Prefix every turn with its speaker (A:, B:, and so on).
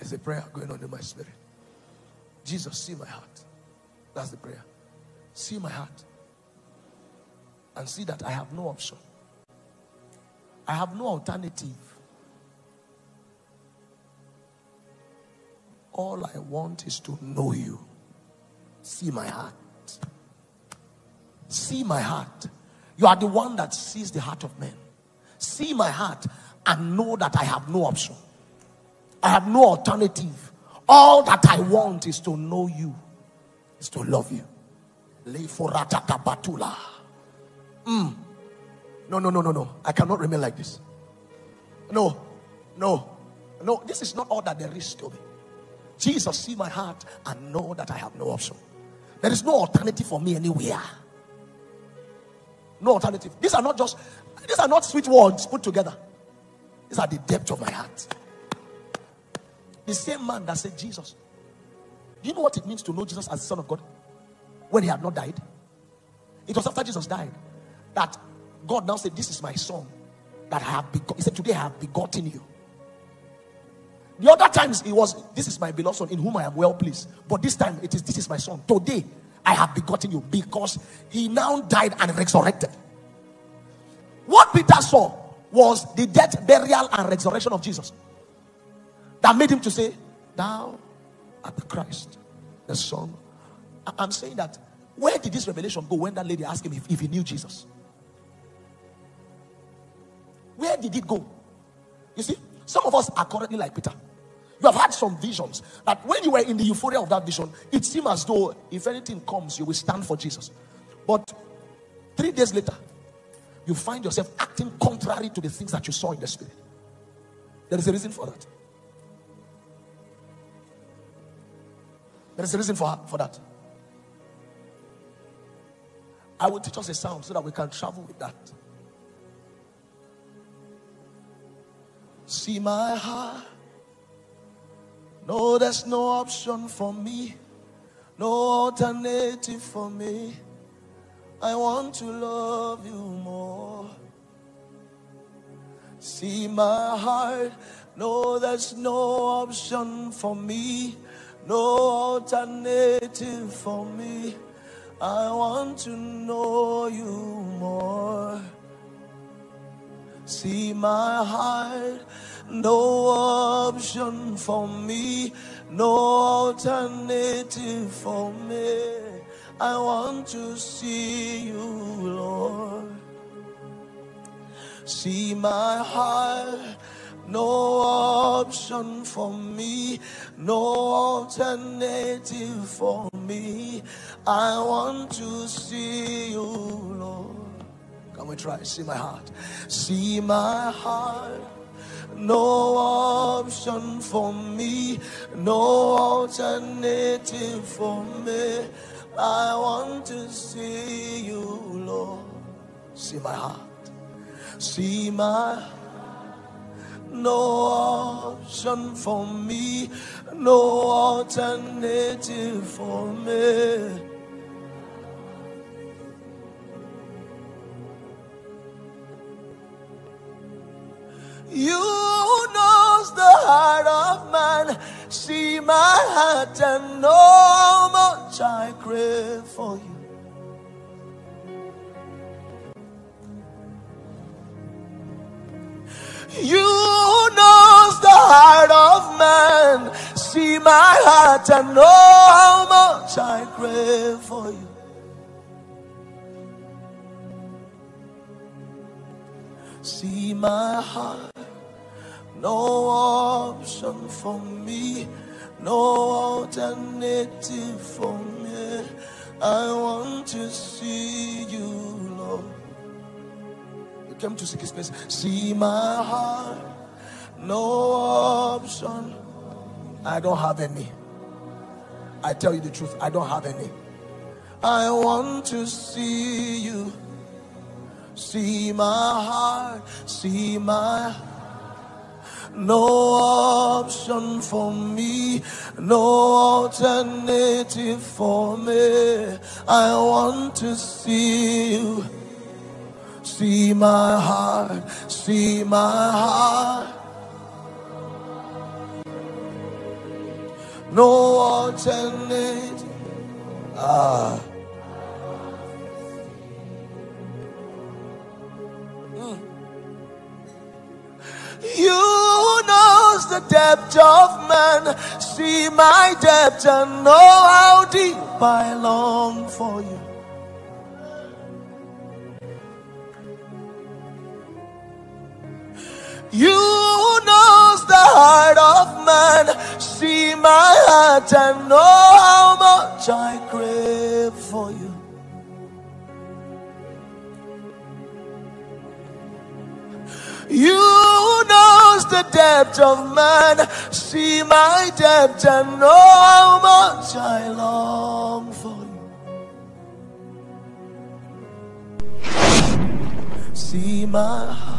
A: There's a prayer going on in my spirit. Jesus, see my heart. That's the prayer. See my heart. And see that I have no option. I have no alternative. All I want is to know you. See my heart. See my heart. You are the one that sees the heart of men. See my heart and know that I have no option. I have no alternative. All that I want is to know you, is to love you. No. I cannot remain like this. No. This is not all that there is to me. Jesus, see my heart and know that I have no option. There is no alternative for me anywhere. No alternative. These are not sweet words put together. These are the depth of my heart. The same man that said, Jesus, do you know what it means to know Jesus as the Son of God when he had not died? It was after Jesus died that God now said, this is my son that I have begotten. He said, today I have begotten you. The other times it was, this is my beloved son in whom I am well pleased. But this time it is, this is my son. Today I have begotten you, because he now died and resurrected. What Peter saw was the death, burial, and resurrection of Jesus that made him to say, thou art the Christ, the Son. I'm saying that, where did this revelation go when that lady asked him if he knew Jesus? Where did it go? You see, some of us are currently like Peter. You have had some visions that when you were in the euphoria of that vision, it seemed as though if anything comes, you will stand for Jesus. But 3 days later, you find yourself acting contrary to the things that you saw in the spirit. There is a reason for that. There is a reason for that. I will teach us a sound so that we can travel with that. See my heart. No, there's no option for me. No alternative for me. I want to love you more. See my heart. No, there's no option for me. No alternative for me. I want to know you more. See my heart. No option for me. No alternative for me. I want to see you, Lord. See my heart. No option for me. No alternative for me. I want to see you, Lord. Can we try? See my heart. See my heart. No option for me. No alternative for me. I want to see you, Lord. See my heart. See my heart. No option for me. No alternative for me. You knows the heart of man. See my heart and know how much I crave for you. You knows the heart of man. See my heart and know how much I crave for you. See my heart. No option for me. No alternative for me. I want to see you, Lord. Came to seek his face. See my heart. No option. I don't have any. I tell you the truth, I don't have any. I want to see you. See my heart. See my heart. No option for me. No alternative for me. I want to see you. See my heart, see my heart. no alternate. You knows the depth of man, see my depth and know how deep I long for you. You knows the heart of man, see my heart and know how much I crave for you. You knows the depth of man, see my depth and know how much I long for you. See my heart.